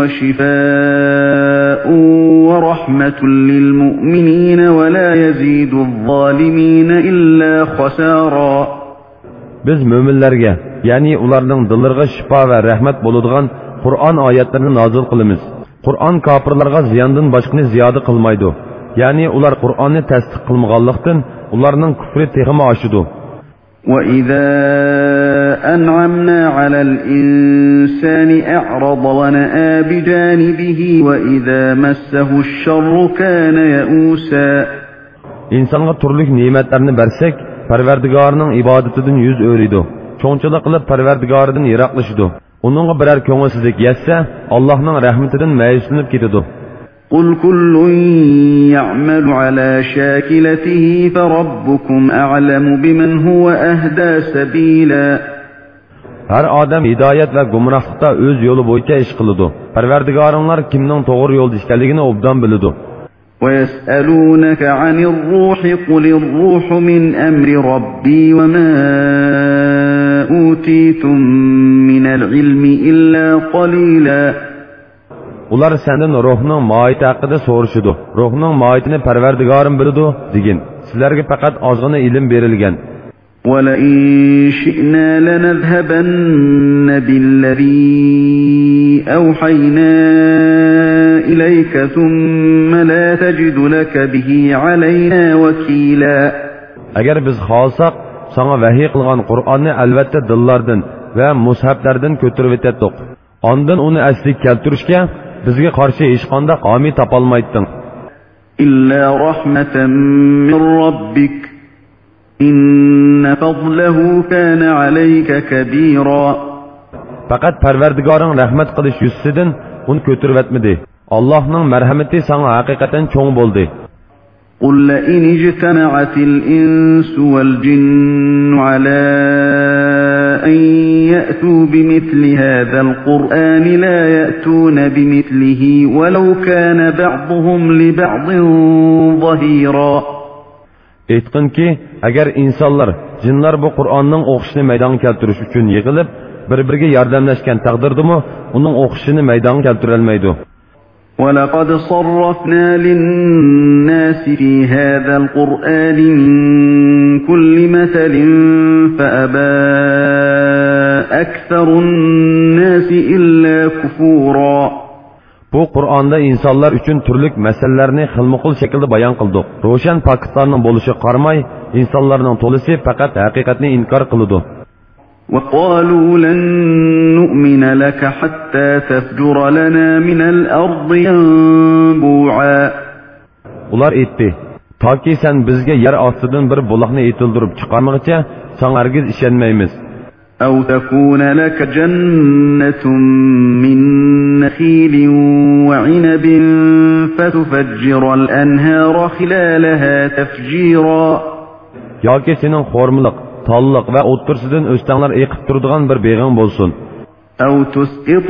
شفاء ورحمة للمؤمنين ولا يزيد الظالمين إلا خسارا. Biz müminlerge, yani ularning dillariga shifo va rahmat bo'ladigan Qur'on oyatlarini nozil qilamiz. Qur'on kofirlarga ziyondan boshqani ziyoda qilmaydi. Ya'ni ular Qur'onni tasdiq qilmaganlikdan ularning kufri texmi oshidi. وَإِذَا أَنْعَمْنَا عَلَى الْإِنسَانِ أَعْرَضَ وَنَأَى بِجَانِبِهِ وَإِذَا مَسَّهُ الشَّرُّ كَانَ يَئُوسًا. İnsanga turlik nimetlerini bersek, Parvardigorning ibadetidan yüz o'riydi. Cho'ngchilik qilib Parvardigoridan yiroqlashidi. Uningga biror ko'ngilsizlik yetsa, Allohning rahmatidan ma'yuslanib ketadi. قُلْ كُلٌّ يَعْمَلُ عَلَى شَاكِلَتِهِ فَرَبُّكُمْ أَعْلَمُ بِمَنْ هُوَ أَهْدَى سَبِيلًا. Her adam hidayet ve gumrahlıkta öz yolu boyunca iş kılıdı. Parvardigoringlar kimning to'g'ri yo'lda ekanligini obdan biladi. وَيَسْأَلُونَكَ عَنِ الرُّوحِ قُلِ الرُّوحُ مِنْ أَمْرِ رَبِّي وَمَا أُوتِيتُم مِّنَ الْعِلْمِ إِلَّا قَلِيلًا. Ular senden ruhning mohiyati haqida so'rashidi. Ruhning mohiyatini Parvardigorim biladi degin. Sizlarga faqat ozgina ilm berilgan. وَلَئِن شِئْنَا لَنَذْهَبَنَّ بِالَّذِي أَوْحَيْنَا إِلَيْكَ ثُمَّ لَا تَجِدُ لَكَ بِهِ عَلَيْنَا وَكِيلًا. Agar biz xohlasak, sana vahiy qilgan Qur'onni albatta dillardan va mushaflardan ko'tarib o'tdik. Ondan uni asliga keltirishga bizga qarshi hech qanday homiy topolmayding. إِلَّا رَحْمَةً مِّن رَّبِّكَ إِنَّ فَضْلَهُ كَانَ عَلَيْكَ كَبِيرًا. Faqat Parvardigoring rahmat qilish yuzidan uni ko'tarib o'tmadi. Allohning marhamati sana haqiqatan cho'ng bo'ldi. قُل لَّئِنِ اجْتَمَعَتِ الْإِنسُ وَالْجِنُّ عَلَىٰ أَن يَأْتُوا بِمِثْلِ هَٰذَا الْقُرْآنِ لَا يَأْتُونَ بِمِثْلِهِ وَلَوْ كَانَ بَعْضُهُمْ لِبَعْضٍ ظَهِيرًا. Aytqin ki, agar insonlar, jinlar bu Qur'onning o'qishini maydonga keltirish uchun yig'ilib, bir-biriga yordamlashgan taqdirdami, uning o'qishini maydonga keltira olmaydi. وَلَقَدْ صَرَّفْنَا لِلنَّاسِ فِي هَذَا الْقُرْآنِ مِنْ كُلِّ مَثَلٍ فَأَبَى أَكْثَرُ النَّاسِ إِلَّا كُفُورًا. Bu Qur'onda insonlar uchun turli masalalarni xilma-xil shaklda bayon qildik. Ro'shan faktlarning bo'lishi qaramay, insonlarning to'lisi faqat haqiqatni inkor qiladi. وَقَالُوا لَن نُّؤْمِنَ لَكَ حَتَّى تَفْجُرَ لَنَا مِنَ الْأَرْضِ يَنبُوعًا. Ular aytdi, toki sen bizga yer ostidan bir buloqni etildirib chiqarmoqcha, sen hargiz ishonmaymiz. أَوْ تَكُونَ لَكَ جَنَّةٌ مِّن نَّخِيلٍ وَعِنَبٍ فتفجر الأنهار خلالها تفجيرا. yoki sening xo'rmiliq, tolliq va o'ttirsidan o'stanglar eqib turadigan bir beg'ing bo'lsin. أو تسقط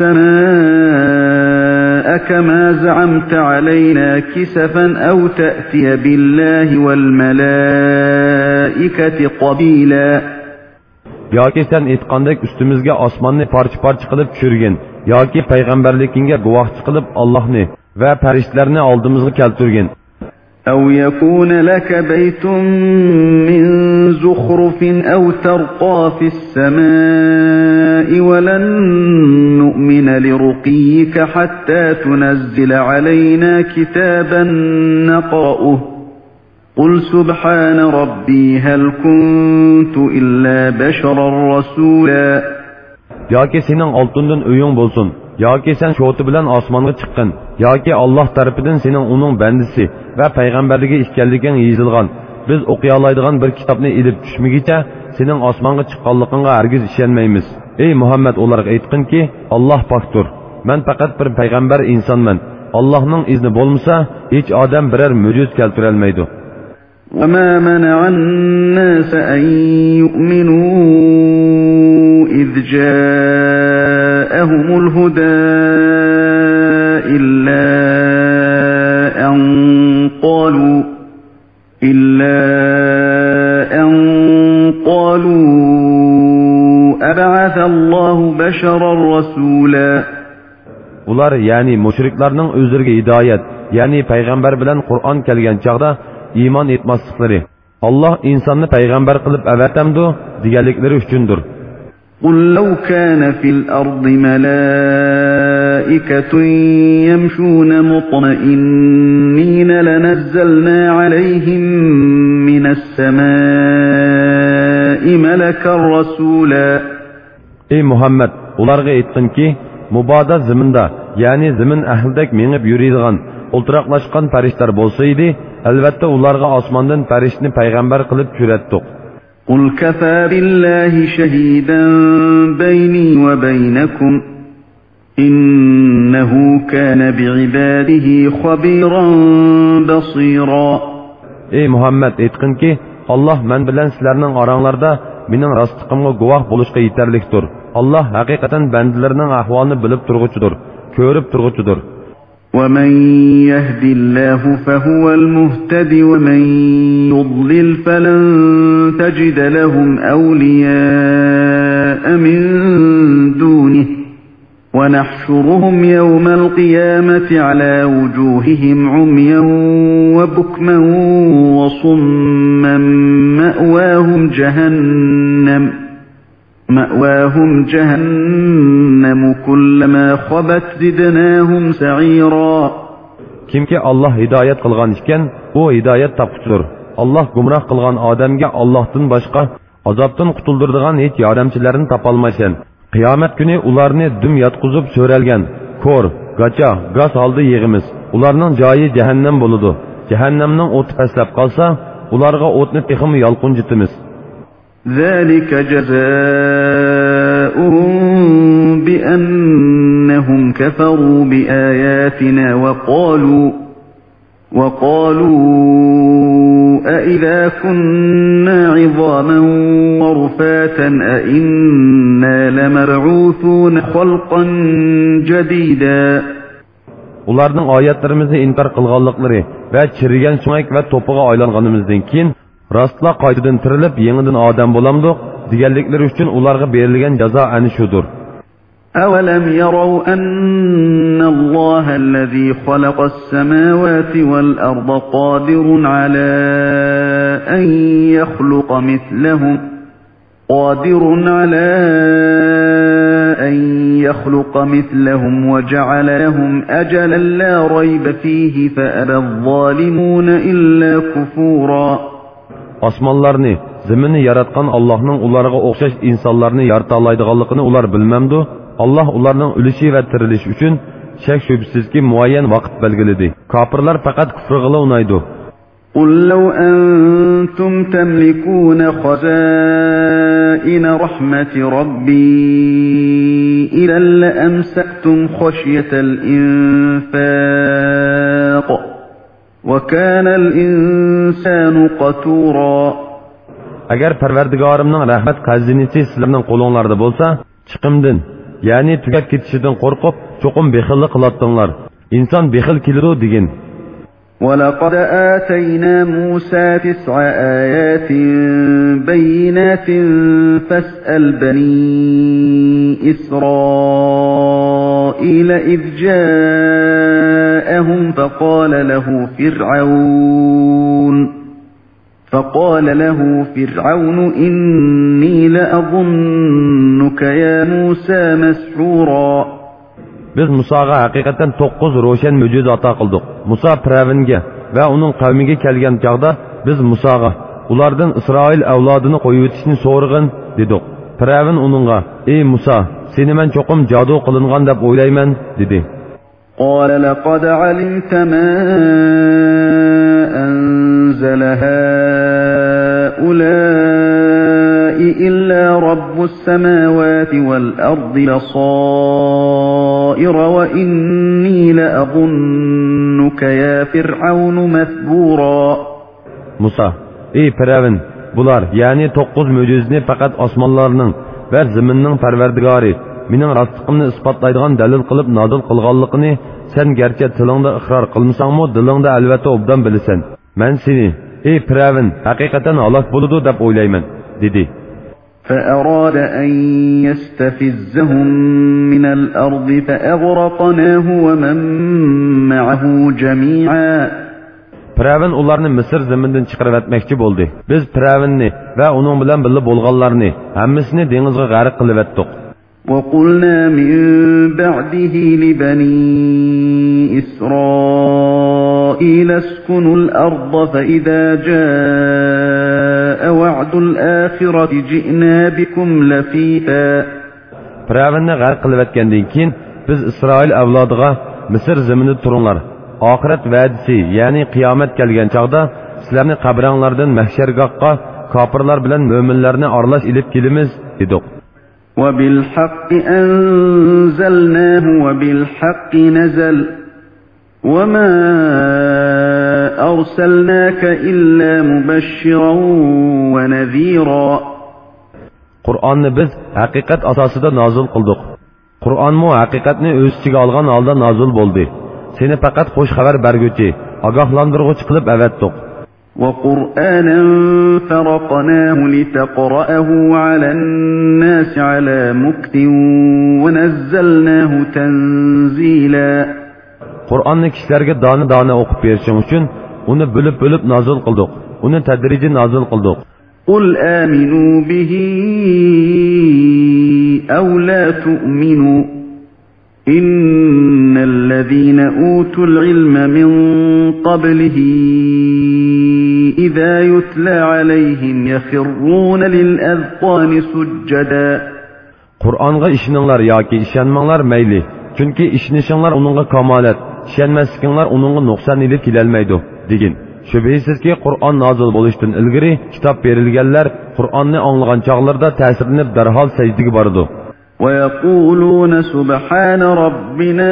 السماء كما زعمت علينا كسفا أو تأتي بالله والملائكة قبيلا. yoki sen aytgandek ustimizga osmonni parcha-parcha qilib tushirgin, yoki payg'ambarligingga guvohchi qilib Allohni va farishtalarni oldimizga keltirgin. أو يكون لك بيت من زخرف أو ترقى في السماء ولن نؤمن لرقيك حتى تنزل علينا كتابا نقرأه قل سبحان ربي هل كنت إلا بشرا رسولا. yoki sening oltindan uying bo'lsin, yoki sen sho'ti bilan osmonga chiqqin, yoki Alloh tarafidan sening uning bandisi va payg'ambarligi ekanliging yozilgan biz o'qiy oladigan bir kitobni ilib tushmagicha sening osmonga chiqqanligingga hargiz ishonmaymiz. Ey Muhammad, ularga aytqinki, Alloh pokdir. Men faqat bir payg'ambar insonman. Allohning izni bo'lmasa, hech odam biror mo'jiz keltira olmaydi. وما منع الناس أن يؤمنوا إذ جاءهم الهدى إلا أن قالوا أبعث الله بشرا رسولا. Ular yani müşriklarning o'zlariga hidoyat, yani payg'ambar bilan Qur'on kelgan chaqda iymon etmasliklari, Allah insonni payg'ambar qilib avatamdi deganliklari uchundir. قل لو كان في الأرض ملائكة يمشون مطمئنين لنزلنا عليهم من السماء ملكا رسولا. Ey Muhammed, ularga aytqinki, mubodo ziminda, ya'ni zimin ahlidek menib yuradigan, o'ltiraqlashgan farishtalar bo'lsa edi, albatta ularga osmondan farishtani payg'ambar qilib tushirdik. قل كفى بالله شهيدا بيني وبينكم إنه كان بعباده خبيرا بصيرا. Ey Muhammed, aytqinki, Allah men bilan sizlarning oranglarda mening rostligimga guvoh bo'lishga yetarlikdir. Allah haqiqatan bandalarining ahvolini bilib turg'uchidir, ko'rib turg'uchidir. ومن يهد الله فهو المهتد ومن يضلل فلن تجد لهم أولياء من دونه ونحشرهم يوم القيامة على وجوههم عميا وبكما وصما مأواهم جهنم كلما خبت زدناهم سعيرا. Kimki Allah hidayet qilgan ekan, o hidayet topquchidir. Allah gumroh qilgan odamga Allohdan boshqa azobdan qutuldiradigan hech yordamchilarni topolmaysan. Qiyomat kuni ularni dum yotqizib so'ralgan, ko'r, gacha, gaz holda yig'imiz. Ularning joyi jahannam bo'ladi. Jahannamning o'ti pastlab qolsa, ularga o'tni texim yolqinjitimiz. ذلك جزاؤهم بأنهم كفروا بآياتنا وقالوا أإذا كنا عظاما ورفاتا أإنا لمبعوثون خلقا جديدا. Ularning oyatlarimizni inkor qilganliklari va chirigan sumak va to'piga aylanganimizdan keyin rostla qaytadan tirilib yangidan odam bo'lamdiq deganliklari uchun ularga berilgan jazo ana shudir. أولم يروا أن الله الذي خلق السماوات والأرض قادر على أن يخلق مثلهم وجعل لهم أجلا لا ريب فيه فأبى الظالمون إلا كفورا. Osmonlarni, zaminni yaratgan Allohning ularga o'xshash insonlarni yarata oladiganligini ular bilmamdi. Allah ularning o'lishi va tirilishi uchun shak shubsizki muayyan vaqt belgiladi. Kofirlar faqat kufrga unaydi. قل لو أنتم تملكون خزائن رحمة ربي إذا لأمسكتم خشية الإنفاق وَكَانَ الْإِنسَانُ قَتُورًا. Agar Parvardigorimning rahmat xazinasi sizlarning qo'linglarda bo'lsa, chiqimdan, ya'ni tugab ketishidan qo'rqib, cho'qim bexillik qilatdinglar. Inson bexil keladi degin. وَلَقَدْ آتَيْنَا مُوسَى 9 آيَاتٍ بَيِّنَاتٍ فَاسْأَلْ بَنِي إِسْرَائِيلَ إِذْ جَاءَهُمْ فقال له فرعون إني لأظنك يا موسى مسحورا. Biz Musaga haqiqatan 9 ro'shan mo'jiza ato qildik. Musa Firavunga va uning qavmiga kelgan chaqda biz Musaga ulardan Isroil avlodini qo'yib o'tishni so'rag'in dedik. Firavun uningga: "Ey Musa, seni men cho'qim jadu qilingan deb o'ylayman" dedi. قال لقد علمت ما أنزل هؤلاء إلا رب السماوات والأرض بصائر وإني لأظنك يا فرعون مثبورا. Musa: "Ey Firavun, bular ya'ni 9 mo'jizani faqat osmonlarning va zaminning Parvardigori mening rostligimni isbotlaydigan dalil qilib nozil qilganligini sen garchi tilingda iqror qilmasangmi, dilingda albatta obdan bilasan. Men seni, ey Firavun, haqiqatan halok bo'ladi deb o'ylayman" dedi. فأراد أن يستفزهم من الأرض فأغرقناه ومن معه جميعا. Firavun ularni Misr zamindan chiqarib etmoqchi bo'ldi. Biz Firavunni va uning bilan birga bo'lganlarni hammasini dengizga g'arq qilib etdik. وَقُلْنَا مِنْ بَعْدِهِ لِبَنِي إِسْرَائِيلَ اسْكُنُوا الْأَرْضَ فَإِذَا جَاءَ وَعْدُ الْآخِرَةِ جِئْنَا بِكُمْ لَفِيفًا. Firavunni g'arq qilib etgandan keyin biz Isroil avlodiga Misr zaminida turinglar. Oxirat va'dasi, ya'ni qiyomat kelgan chaqda sizlarni qabranglardan mahshargohga kofirlar bilan mo'minlarni aralash ilib kelamiz dedik. وَبِالْحَقِّ أَنزَلْنَاهُ وَبِالْحَقِّ نَزَلَ وَمَا أَرْسَلْنَاكَ إِلَّا مُبَشِّرًا وَنَذِيرًا. Qur'onni biz haqiqat asosida nozil qildik. Qur'onmo haqiqatni o'z ichiga olgan holda nozil bo'ldi. Seni faqat xush xabar berguvchi, ogohlantiruvchi qilib avatdik. وَقُرْآنًا فَرَقْنَاهُ لِتَقْرَأَهُ عَلَى النَّاسِ عَلَى مُكْثٍ وَنَزَّلْنَاهُ تَنزِيلًا. Qur'onni kishilarga dona-dona o'qib berishing uchun uni bo'lib-bo'lib nozil qildik. Uni tadrijiy nozil qildik. قُلْ آمِنُوا بِهِ أَوْ لَا تُؤْمِنُوا إِنَّ الَّذِينَ أُوتُوا الْعِلْمَ مِنْ قَبْلِهِ إِذَا يُتْلَى عَلَيْهِمْ يَخِرُّونَ لِلْأَذْقَانِ سُجَّدًا. Qur'onga ishoninglar yoki ishonmanglar mayli. Chunki ishonishinglar uningga kamolat, ishonmaslikinglar uningga nuqson ilib kelolmaydi degin. Shubhisizki Qur'on nozil bo'lishidan ilgari kitob berilganlar Qur'onni anglagan chog'larda ta'sirlanib darhol sajdaga boradi. وَيَقُولُونَ سُبْحَانَ رَبِّنَا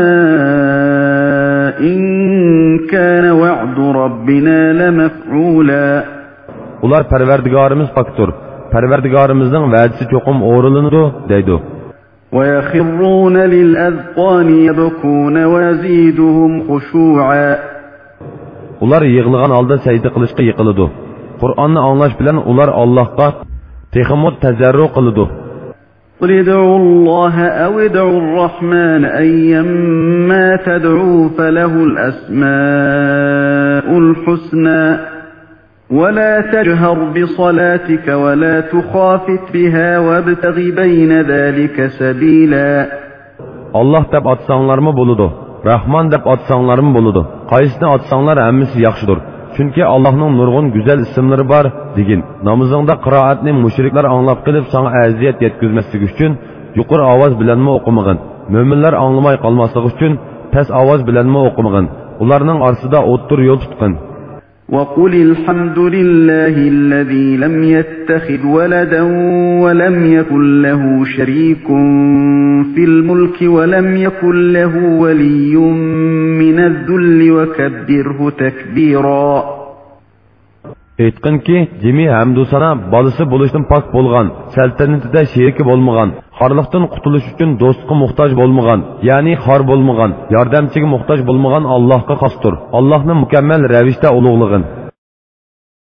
إِنْ كَانَ وَعْدُ رَبِّنَا لَمَفْعُولًا. Ular Parvardigorimiz poktur. Parvardigorimizning va'dasi cho'qim o'rinlanadi deydi. وَيَخِرُّونَ لِلْأَذْقَانِ يَبْكُونَ وَيَزِيدُهُمْ خُشُوعًا. Ular yig'ilgan holda sajda qilishga yiqiladi. Qur'onni anglash bilan ular Allohga texmo tazarru qiladi. قُلِ ادْعُوا اللَّهَ أَوِ ادْعُوا الرَّحْمَنَ أَيَّمَّا تَدْعُوا فَلَهُ الْأَسْمَاءُ الْحُسْنَى وَلَا تَجْهَرْ بِصَلَاتِكَ وَلَا تُخَافِتْ بِهَا وَابْتَغِ بَيْنَ ذَلِكَ سَبِيلًا. Allah deb atsanglarmı buludu, Rahman deb atsanglarmı buludu. Qaysini atsanglar hammasi yaxshidir. Chunki Allohning nurg'un go'zal ismlari bor degin. Namozingda qiroatni mushriklar anglab qilib sana aziyat yetkazmaslik uchun yuqori ovoz bilanmi o'qimag'in. Mo'minlar anglamay qolmasligi uchun past ovoz bilanmi o'qimag'in. Ularning orasida o'ttir yo'l tutqin. وقل الحمد لله الذي لم يتخذ ولدا ولم يكن له شريك في الملك ولم يكن له ولي من الذل وكبره تكبيرا. Aytqinki, jimi hamdu sana balisi bo'lishdan pok bo'lgan, saltanatida sheriki bo'lmagan, xorliqdan qutulish uchun do'stga muhtoj bo'lmagan, ya'ni xor bo'lmagan, yordamchiga muhtoj bo'lmagan Allohga xosdir. Allohni mukammal ravishda ulug'lig'in.